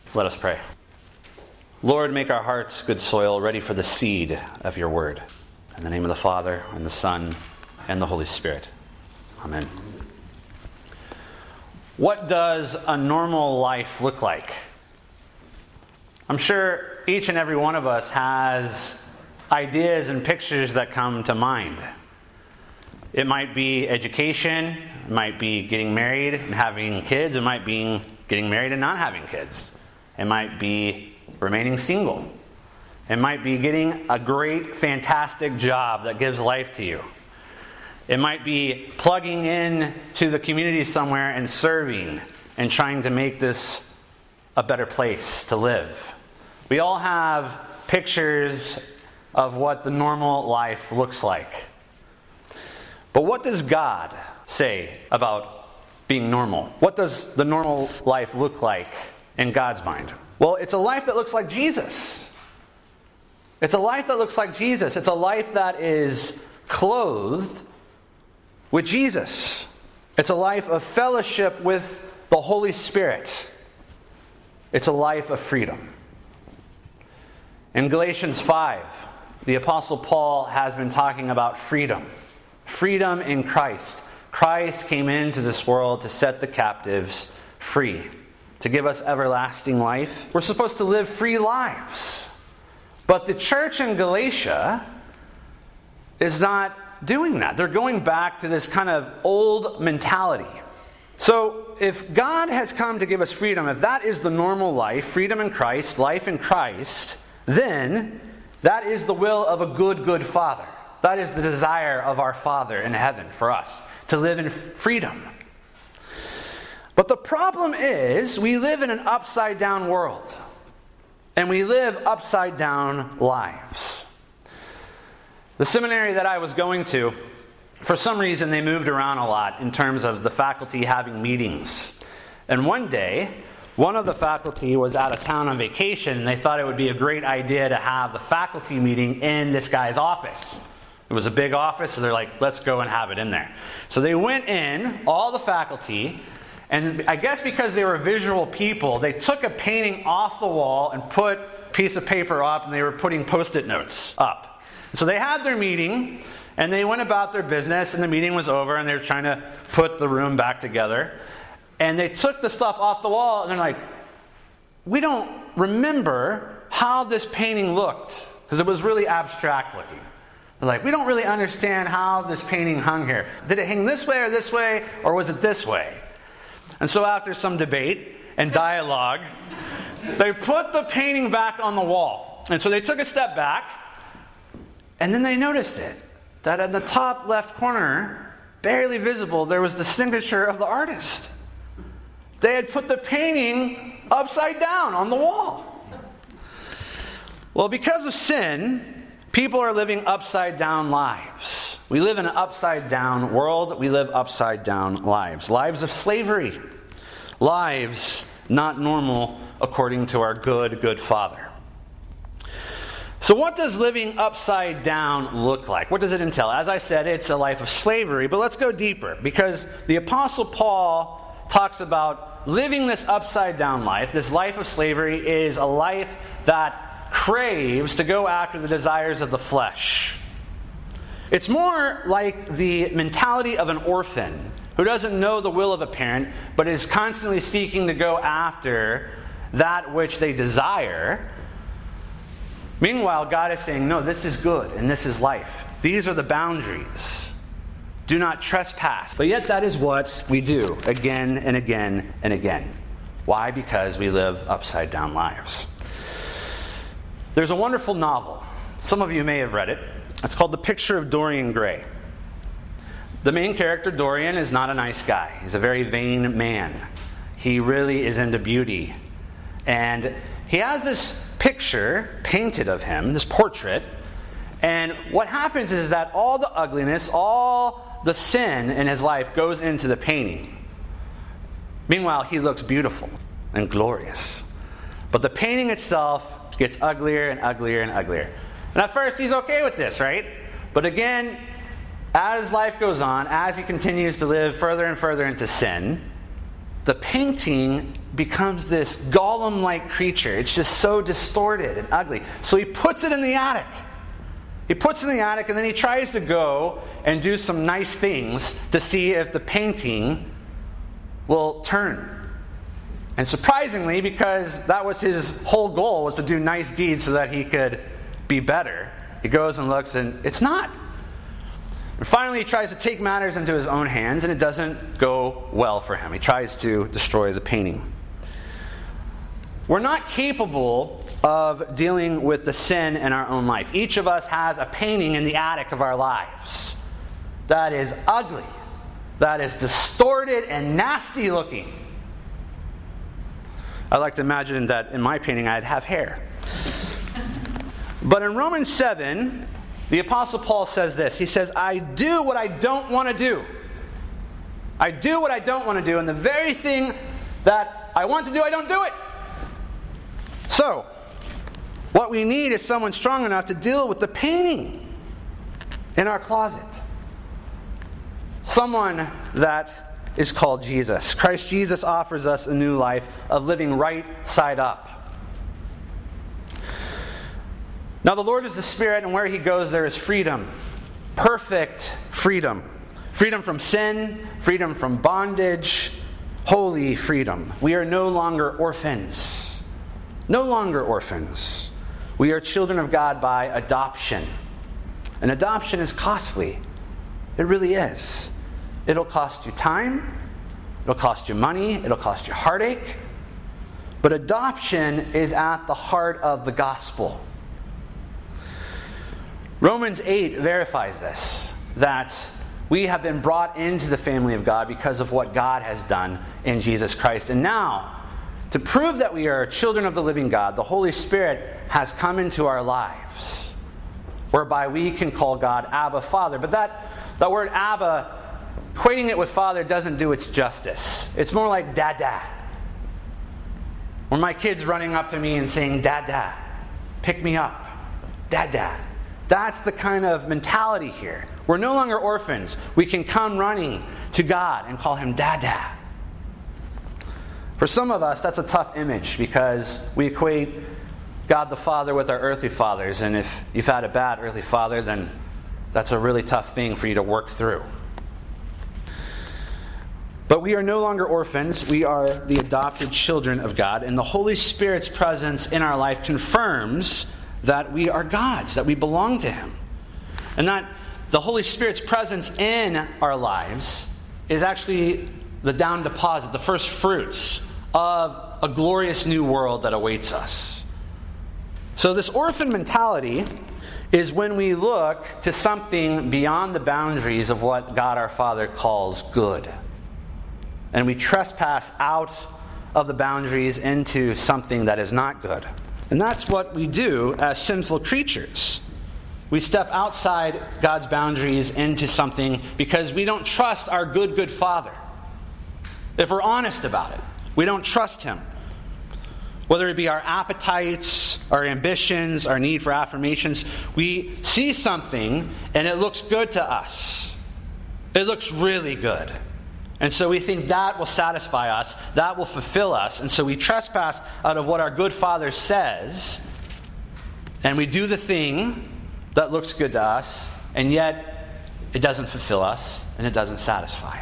Let us pray. Lord, make our hearts good soil, ready for the seed of your word. In the name of the Father, and the Son, and the Holy Spirit. Amen. What does a normal life look like? I'm sure each and every one of us has ideas and pictures that come to mind. It might be education, it might be getting married and having kids, it might be getting married and not having kids. It might be remaining single. It might be getting a great, fantastic job that gives life to you. It might be plugging in to the community somewhere and serving and trying to make this a better place to live. We all have pictures of what the normal life looks like. But what does God say about being normal? What does the normal life look like in God's mind? Well, it's a life that looks like Jesus. It's a life that looks like Jesus. It's a life that is clothed with Jesus. It's a life of fellowship with the Holy Spirit. It's a life of freedom. In Galatians 5, the Apostle Paul has been talking about freedom. Freedom in Christ. Christ came into this world to set the captives free, to give us everlasting life. We're supposed to live free lives. But the church in Galatia is not doing that. They're going back to this kind of old mentality. So if God has come to give us freedom, if that is the normal life, freedom in Christ, life in Christ, then that is the will of a good Father. That is the desire of our Father in heaven for us, to live in freedom. But the problem is, we live in an upside-down world. And we live upside-down lives. The seminary that I was going to, for some reason they moved around a lot in terms of the faculty having meetings. And one day, one of the faculty was out of town on vacation, and they thought it would be a great idea to have the faculty meeting in this guy's office. It was a big office, so they're like, let's go and have it in there. So they went in, all the faculty, and I guess because they were visual people, they took a painting off the wall and put a piece of paper up, and they were putting Post-it notes up. So they had their meeting, and they went about their business, and the meeting was over, and they were trying to put the room back together. And they took the stuff off the wall, and they're like, we don't remember how this painting looked, because it was really abstract looking. They're like, we don't really understand how this painting hung here. Did it hang this way, or was it this way? And so after some debate and dialogue, they put the painting back on the wall. And so they took a step back, and then they noticed it. That in the top left corner, barely visible, there was the signature of the artist. They had put the painting upside down on the wall. Well, because of sin, people are living upside down lives. We live in an upside down world. We live upside down lives. Lives of slavery. Lives not normal according to our good Father. So what does living upside down look like? What does it entail? As I said, it's a life of slavery, but let's go deeper, because the Apostle Paul talks about living this upside down life. This life of slavery is a life that craves to go after the desires of the flesh. It's more like the mentality of an orphan who doesn't know the will of a parent, but is constantly seeking to go after that which they desire. Meanwhile, God is saying, no, this is good and this is life. These are the boundaries. Do not trespass. But yet that is what we do again and again and again. Why? Because we live upside down lives. There's a wonderful novel. Some of you may have read it. It's called The Picture of Dorian Gray. The main character, Dorian, is not a nice guy. He's a very vain man. He really is into beauty. And he has this picture painted of him, this portrait. And what happens is that all the ugliness, all the sin in his life goes into the painting. Meanwhile, he looks beautiful and glorious. But the painting itself gets uglier and uglier and uglier. And at first, he's okay with this, right? But again, as life goes on, as he continues to live further and further into sin, the painting becomes this golem-like creature. It's just so distorted and ugly. So he puts it in the attic. He puts it in the attic, and then he tries to go and do some nice things to see if the painting will turn. And surprisingly, because that was his whole goal, was to do nice deeds so that he could be better, he goes and looks, and it's not. And finally, he tries to take matters into his own hands, and it doesn't go well for him. He tries to destroy the painting. We're not capable of dealing with the sin in our own life. Each of us has a painting in the attic of our lives that is ugly, that is distorted and nasty looking. I like to imagine that in my painting I'd have hair. But in Romans 7, the Apostle Paul says this. He says, I do what I don't want to do. I do what I don't want to do, and the very thing that I want to do, I don't do it. So, what we need is someone strong enough to deal with the painting in our closet. Someone that is called Jesus. Christ Jesus offers us a new life of living right side up. Now the Lord is the Spirit, and where He goes there is freedom. Perfect freedom. Freedom from sin, freedom from bondage, holy freedom. We are no longer orphans. No longer orphans. We are children of God by adoption. And adoption is costly. It really is. It'll cost you time. It'll cost you money. It'll cost you heartache. But adoption is at the heart of the gospel. Romans 8 verifies this, that we have been brought into the family of God because of what God has done in Jesus Christ. And now, to prove that we are children of the living God, the Holy Spirit has come into our lives, whereby we can call God Abba, Father. But that word Abba, equating it with Father, doesn't do its justice. It's more like Dada. When my kid's running up to me and saying, Dada, pick me up. Dada. That's the kind of mentality here. We're no longer orphans. We can come running to God and call Him Dada. For some of us, that's a tough image because we equate God the Father with our earthly fathers. And if you've had a bad earthly father, then that's a really tough thing for you to work through. But we are no longer orphans. We are the adopted children of God. And the Holy Spirit's presence in our life confirms that we are God's, that we belong to Him. And that the Holy Spirit's presence in our lives is actually the down deposit, the first fruits of a glorious new world that awaits us. So this orphan mentality is when we look to something beyond the boundaries of what God our Father calls good. And we trespass out of the boundaries into something that is not good. And that's what we do as sinful creatures. We step outside God's boundaries into something because we don't trust our good Father. If we're honest about it, we don't trust Him. Whether it be our appetites, our ambitions, our need for affirmations, we see something and it looks good to us. It looks really good. And so we think that will satisfy us, that will fulfill us. And so we trespass out of what our good Father says, and we do the thing that looks good to us, and yet it doesn't fulfill us, and it doesn't satisfy.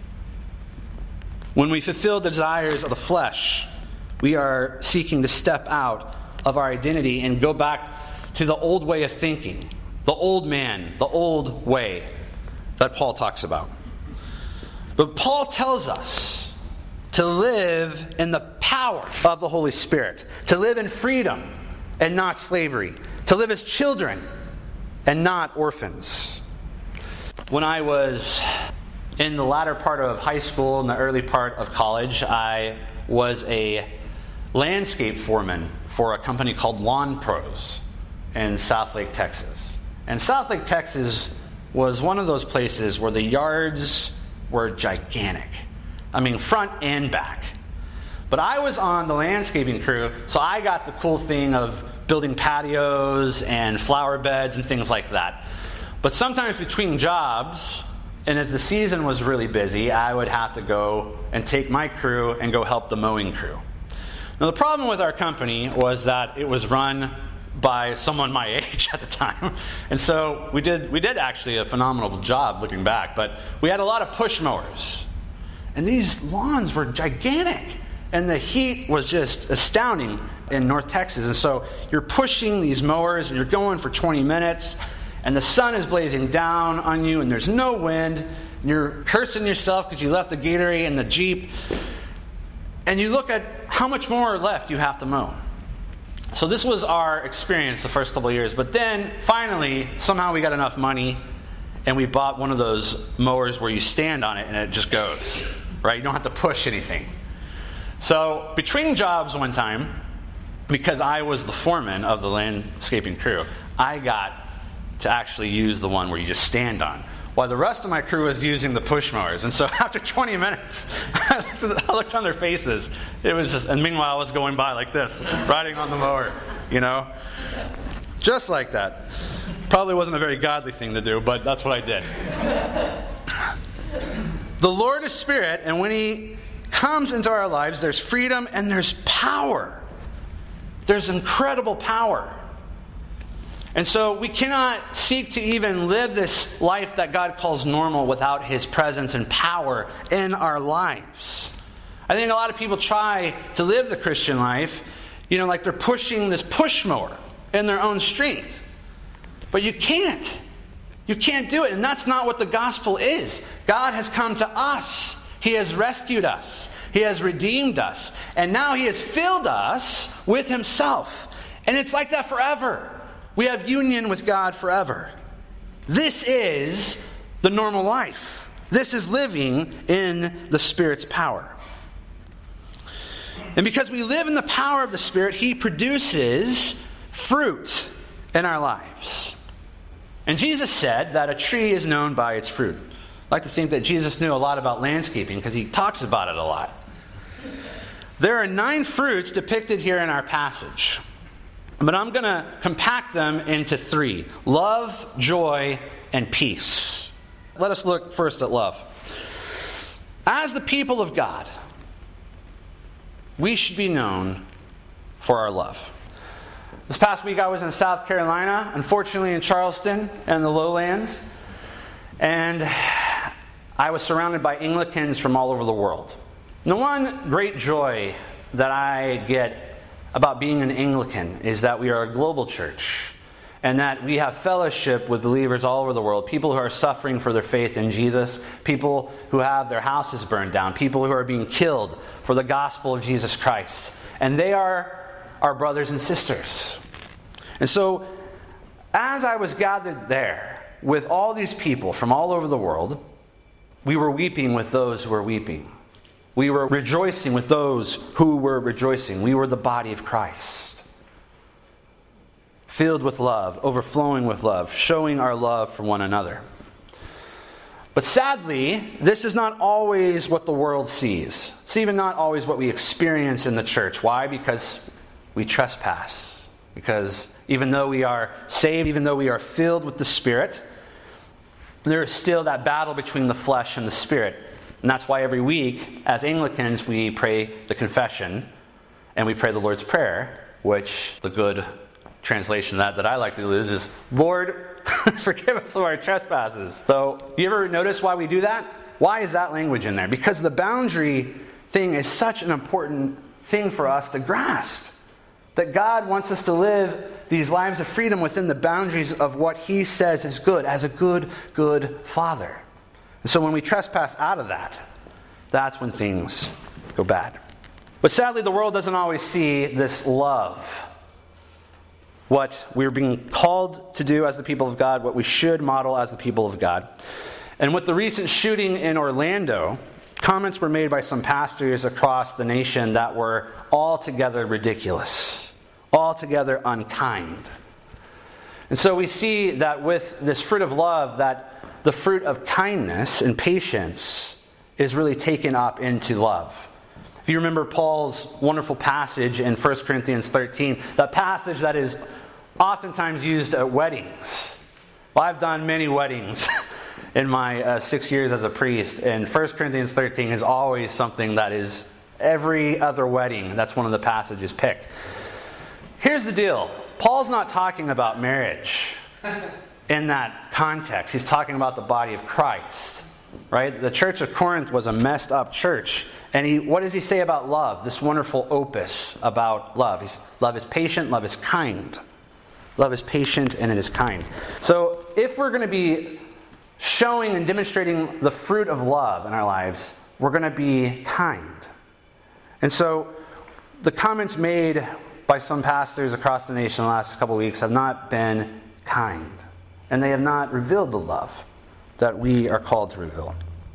When we fulfill the desires of the flesh, we are seeking to step out of our identity and go back to the old way of thinking, the old man, the old way that Paul talks about. But Paul tells us to live in the power of the Holy Spirit, to live in freedom and not slavery, to live as children and not orphans. When I was in the latter part of high school and the early part of college, I was a landscape foreman for a company called Lawn Pros in Southlake, Texas. And Southlake, Texas was one of those places where the yards were gigantic. I mean, front and back. But I was on the landscaping crew, so I got the cool thing of building patios and flower beds and things like that. But sometimes between jobs, And if the season was really busy, I would have to go and take my crew and go help the mowing crew. Now, the problem with our company was that it was run by someone my age at the time. And so we did actually a phenomenal job looking back, but we had a lot of push mowers. And these lawns were gigantic. And the heat was just astounding in North Texas. And so you're pushing these mowers and you're going for 20 minutes and the sun is blazing down on you and there's no wind. And you're cursing yourself because you left the Gatorade in the Jeep. And you look at how much more left you have to mow. So this was our experience the first couple of years. But then finally, somehow we got enough money and we bought one of those mowers where you stand on it and it just goes. Right? You don't have to push anything. So between jobs one time, because I was the foreman of the landscaping crew, I got to actually use the one where you just stand on, while the rest of my crew was using the push mowers. And so after 20 minutes, I looked on their faces. It was just, and meanwhile I was going by like this, riding on the mower, just like that. Probably wasn't a very godly thing to do, but that's what I did. The Lord is Spirit, and when He comes into our lives, there's freedom and there's power. There's incredible power. And so we cannot seek to even live this life that God calls normal without His presence and power in our lives. I think a lot of people try to live the Christian life, like they're pushing this push mower in their own strength. But you can't. You can't do it. And that's not what the gospel is. God has come to us. He has rescued us. He has redeemed us. And now He has filled us with Himself. And it's like that forever. We have union with God forever. This is the normal life. This is living in the Spirit's power. And because we live in the power of the Spirit, He produces fruit in our lives. And Jesus said that a tree is known by its fruit. I like to think that Jesus knew a lot about landscaping because He talks about it a lot. There are 9 fruits depicted here in our passage. But I'm going to compact them into 3. Love, joy, and peace. Let us look first at love. As the people of God, we should be known for our love. This past week I was in South Carolina, unfortunately in Charleston and the lowlands. And I was surrounded by Anglicans from all over the world. And the one great joy that I get about being an Anglican is that we are a global church and that we have fellowship with believers all over the world, people who are suffering for their faith in Jesus, people who have their houses burned down, people who are being killed for the gospel of Jesus Christ. And they are our brothers and sisters. And so, as I was gathered there with all these people from all over the world, we were weeping with those who were weeping. We were rejoicing with those who were rejoicing. We were the body of Christ. Filled with love, overflowing with love, showing our love for one another. But sadly, this is not always what the world sees. It's even not always what we experience in the church. Why? Because we trespass. Because even though we are saved, even though we are filled with the Spirit, there is still that battle between the flesh and the Spirit. And that's why every week, as Anglicans, we pray the confession and we pray the Lord's Prayer, which the good translation that I like to use is, Lord, forgive us of our trespasses. So, you ever notice why we do that? Why is that language in there? Because the boundary thing is such an important thing for us to grasp. That God wants us to live these lives of freedom within the boundaries of what He says is good, as a good, good Father. And so when we trespass out of that, that's when things go bad. But sadly, the world doesn't always see this love. What we're being called to do as the people of God, what we should model as the people of God. And with the recent shooting in Orlando, comments were made by some pastors across the nation that were altogether ridiculous, altogether unkind. And so we see that with this fruit of love, that the fruit of kindness and patience is really taken up into love. If you remember Paul's wonderful passage in 1 Corinthians 13, that passage that is oftentimes used at weddings. Well, I've done many weddings in my 6 years as a priest. And 1 Corinthians 13 is always something that is every other wedding. That's one of the passages picked. Here's the deal. Paul's not talking about marriage in that context. He's talking about the body of Christ. Right? The church of Corinth was a messed up church. And what does he say about love? This wonderful opus about love. Love is patient, love is kind. Love is patient and it is kind. So if we're going to be showing and demonstrating the fruit of love in our lives, we're going to be kind. And so the comments made by some pastors across the nation the last couple of weeks have not been kind. And they have not revealed the love that we are called to reveal.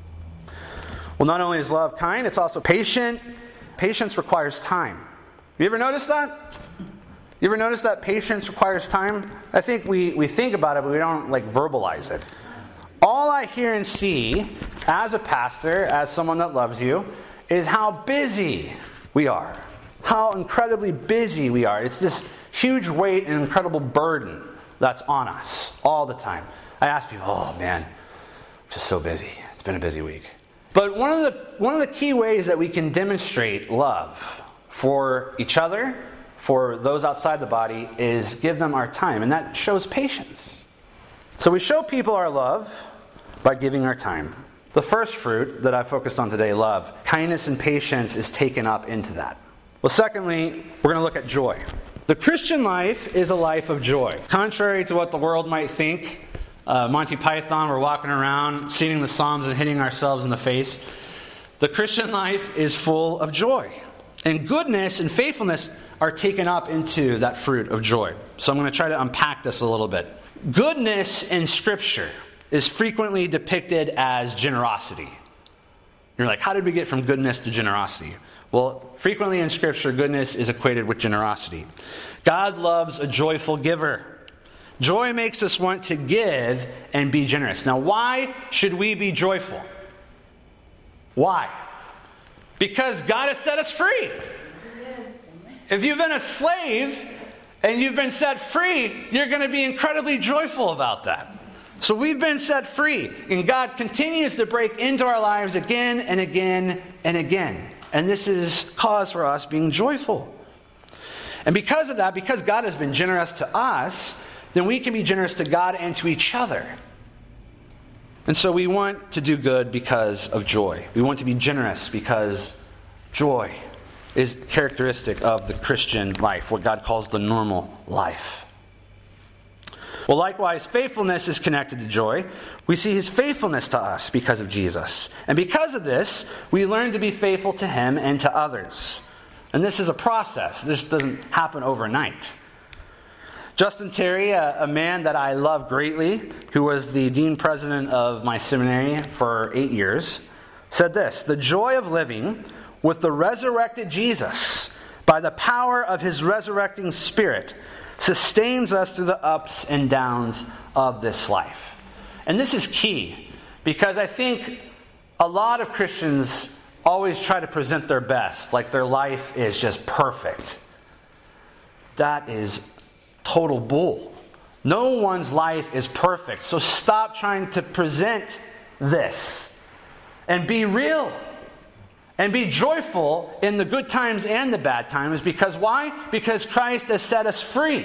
Well, not only is love kind, it's also patient. Patience requires time. You ever notice that? You ever notice that patience requires time? I think we think about it, but we don't verbalize it. All I hear and see as a pastor, as someone that loves you, is how busy we are. How incredibly busy we are. It's this huge weight and incredible burden that's on us all the time. I ask people, oh man, I'm just so busy. It's been a busy week. But one of the key ways that we can demonstrate love for each other, for those outside the body, is give them our time. And that shows patience. So we show people our love by giving our time. The first fruit that I focused on today, love, kindness and patience, is taken up into that. Well, secondly, we're going to look at joy. The Christian life is a life of joy. Contrary to what the world might think, Monty Python, we're walking around, singing the Psalms and hitting ourselves in the face. The Christian life is full of joy. And goodness and faithfulness are taken up into that fruit of joy. So I'm going to try to unpack this a little bit. Goodness in Scripture is frequently depicted as generosity. You're like, how did we get from goodness to generosity? Well, frequently in Scripture, goodness is equated with generosity. God loves a joyful giver. Joy makes us want to give and be generous. Now, why should we be joyful? Why? Because God has set us free. If you've been a slave and you've been set free, you're going to be incredibly joyful about that. So we've been set free, and God continues to break into our lives again and again and again. And this is cause for us being joyful. And because of that, because God has been generous to us, then we can be generous to God and to each other. And so we want to do good because of joy. We want to be generous because joy is characteristic of the Christian life, what God calls the normal life. Well, likewise, faithfulness is connected to joy. We see His faithfulness to us because of Jesus. And because of this, we learn to be faithful to Him and to others. And this is a process. This doesn't happen overnight. Justin Terry, a man that I love greatly, who was the dean president of my seminary for 8 years, said this: "The joy of living with the resurrected Jesus by the power of His resurrecting Spirit sustains us through the ups and downs of this life." And this is key, because I think a lot of Christians always try to present their best, like their life is just perfect. That is total bull. No one's life is perfect. So stop trying to present this and be real and be joyful in the good times and the bad times. Because why? Because Christ has set us free.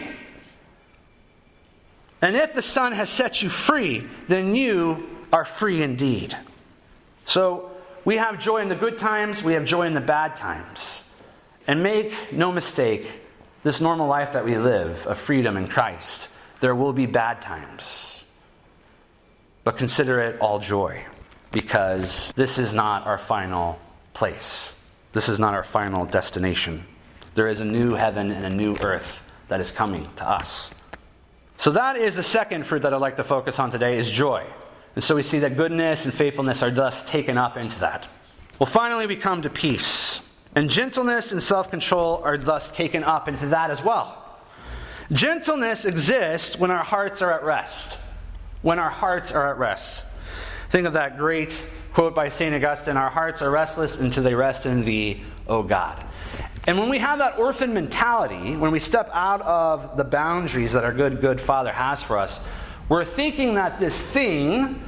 And if the Son has set you free, then you are free indeed. So we have joy in the good times, we have joy in the bad times. And make no mistake, this normal life that we live of freedom in Christ, there will be bad times. But consider it all joy, because this is not our final place. This is not our final destination. There is a new heaven and a new earth that is coming to us. So that is the second fruit that I'd like to focus on today, is joy. And so we see that goodness and faithfulness are thus taken up into that. Well, finally we come to peace. And gentleness and self-control are thus taken up into that as well. Gentleness exists when our hearts are at rest. When our hearts are at rest. Think of that great quote by St. Augustine: "Our hearts are restless until they rest in Thee, O God." And when we have that orphan mentality, when we step out of the boundaries that our good Father has for us, we're thinking that this thing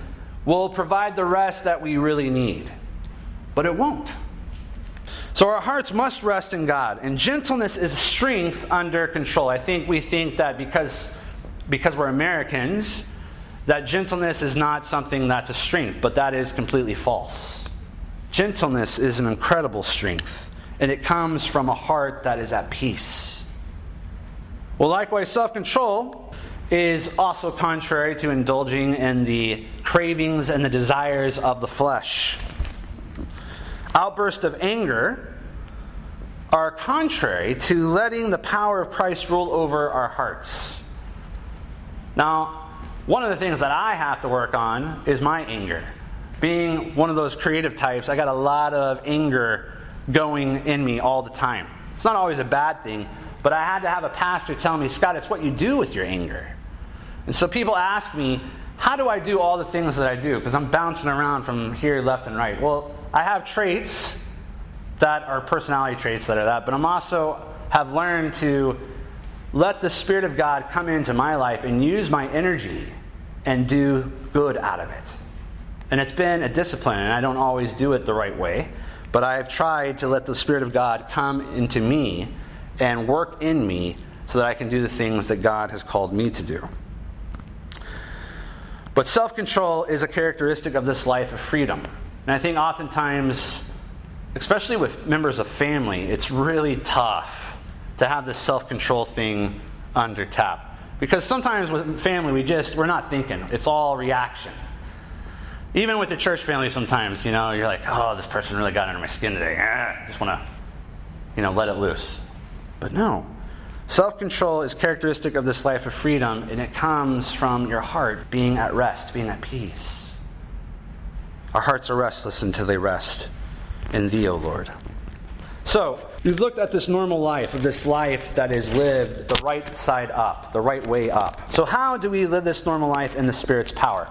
will provide the rest that we really need. But it won't. So our hearts must rest in God. And gentleness is strength under control. I think we think that because we're Americans, that gentleness is not something that's a strength. But that is completely false. Gentleness is an incredible strength. And it comes from a heart that is at peace. Well, likewise, self-control is also contrary to indulging in the cravings and the desires of the flesh. Outbursts of anger are contrary to letting the power of Christ rule over our hearts. Now, one of the things that I have to work on is my anger. Being one of those creative types, I got a lot of anger going in me all the time. It's not always a bad thing, but I had to have a pastor tell me, Scott, it's what you do with your anger. And so people ask me, how do I do all the things that I do? Because I'm bouncing around from here left and right. Well, I have traits that are personality traits that are that, but I'm also have learned to let the Spirit of God come into my life and use my energy and do good out of it. And it's been a discipline, and I don't always do it the right way, but I have tried to let the Spirit of God come into me and work in me so that I can do the things that God has called me to do. But self-control is a characteristic of this life of freedom. And I think oftentimes, especially with members of family, it's really tough to have this self-control thing under tap. Because sometimes with family, we're not thinking. It's all reaction. Even with the church family sometimes, you're like, oh, this person really got under my skin today. I just want to, let it loose. But no. Self-control is characteristic of this life of freedom, and it comes from your heart being at rest, being at peace. Our hearts are restless until they rest in Thee, O Lord. So, we've looked at this normal life, of this life that is lived the right side up, the right way up. So how do we live this normal life in the Spirit's power?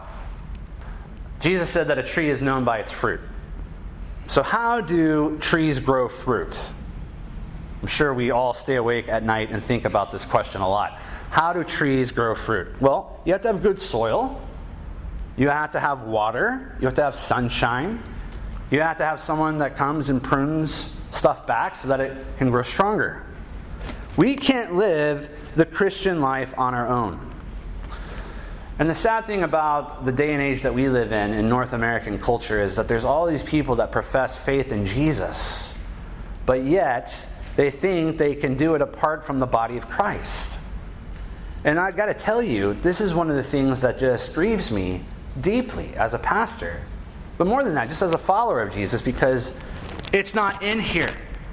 Jesus said that a tree is known by its fruit. So how do trees grow fruit? I'm sure we all stay awake at night and think about this question a lot. How do trees grow fruit? Well, you have to have good soil. You have to have water. You have to have sunshine. You have to have someone that comes and prunes stuff back so that it can grow stronger. We can't live the Christian life on our own. And the sad thing about the day and age that we live in North American culture, is that there's all these people that profess faith in Jesus, but yet they think they can do it apart from the body of Christ. And I've got to tell you, this is one of the things that just grieves me deeply as a pastor. But more than that, just as a follower of Jesus, because it's not in here.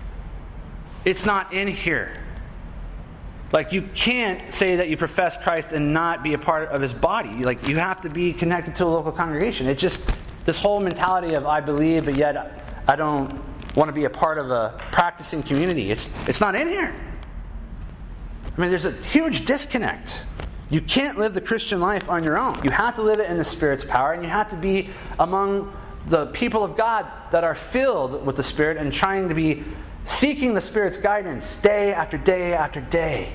It's not in here. Like, you can't say that you profess Christ and not be a part of His body. Like, you have to be connected to a local congregation. It's just this whole mentality of I believe, but yet I don't want to be a part of a practicing community. It's not in here. I mean, there's a huge disconnect. You can't live the Christian life on your own. You have to live it in the Spirit's power, and you have to be among the people of God that are filled with the Spirit and trying to be seeking the Spirit's guidance day after day after day.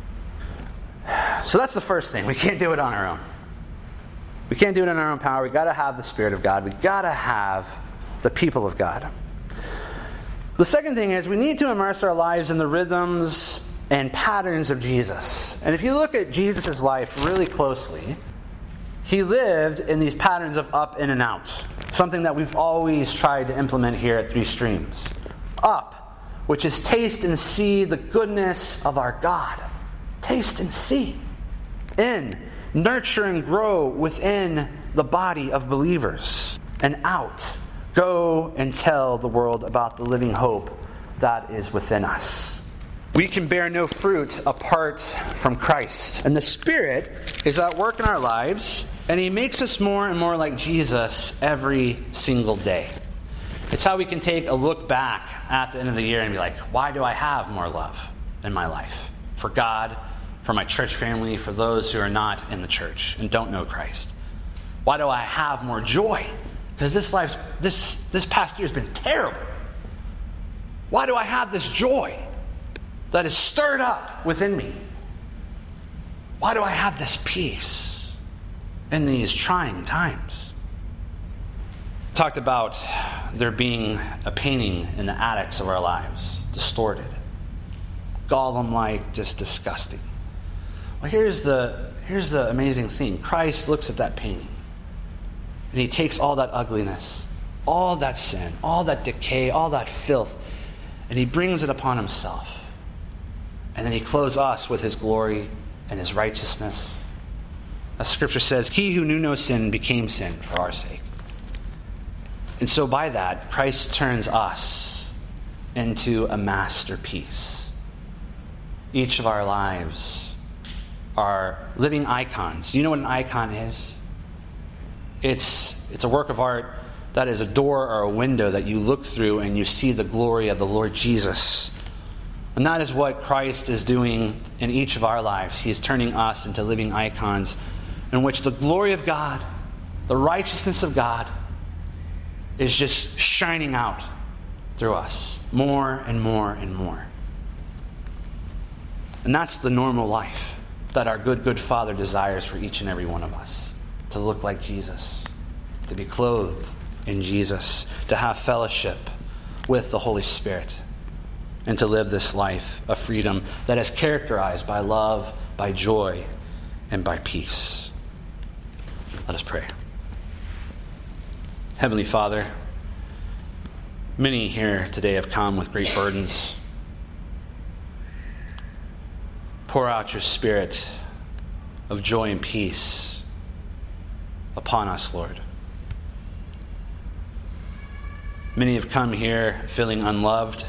So that's the first thing. We can't do it on our own. We can't do it in our own power. We've got to have the Spirit of God. We've got to have the people of God. The second thing is we need to immerse our lives in the rhythms and patterns of Jesus. And if you look at Jesus' life really closely, He lived in these patterns of up, in, and out. Something that we've always tried to implement here at Three Streams. Up, which is taste and see the goodness of our God. Taste and see. In, nurture and grow within the body of believers. And out, go and tell the world about the living hope that is within us. We can bear no fruit apart from Christ. And the Spirit is at work in our lives, and He makes us more and more like Jesus every single day. It's how we can take a look back at the end of the year and be like, why do I have more love in my life? For God, for my church family, for those who are not in the church and don't know Christ. Why do I have more joy? Because this past year has been terrible. Why do I have this joy that is stirred up within me? Why do I have this peace in these trying times? talked about there being a painting in the attics of our lives, distorted, Gollum-like, just disgusting. Well, here's the amazing thing. Christ looks at that painting, and he takes all that ugliness, all that sin, all that decay, all that filth, and he brings it upon himself. And then he clothes us with his glory and his righteousness. As Scripture says, he who knew no sin became sin for our sake. And so by that, Christ turns us into a masterpiece. Each of our lives are living icons. You know what an icon is? It's a work of art that is a door or a window that you look through and you see the glory of the Lord Jesus. And that is what Christ is doing in each of our lives. He is turning us into living icons in which the glory of God, the righteousness of God, is just shining out through us more and more and more. And that's the normal life that our good Father desires for each and every one of us. To look like Jesus, to be clothed in Jesus, to have fellowship with the Holy Spirit, and to live this life of freedom that is characterized by love, by joy, and by peace. Let us pray. Heavenly Father, many here today have come with great burdens. Pour out your Spirit of joy and peace upon us, Lord. Many have come here feeling unloved.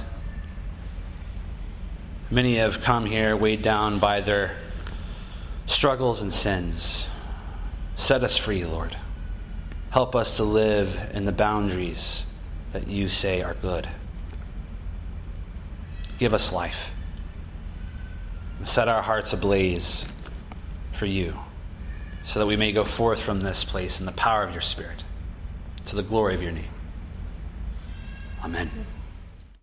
Many have come here weighed down by their struggles and sins. Set us free, Lord. Help us to live in the boundaries that you say are good. Give us life. And set our hearts ablaze for you, so that we may go forth from this place in the power of your Spirit, to the glory of your name. Amen.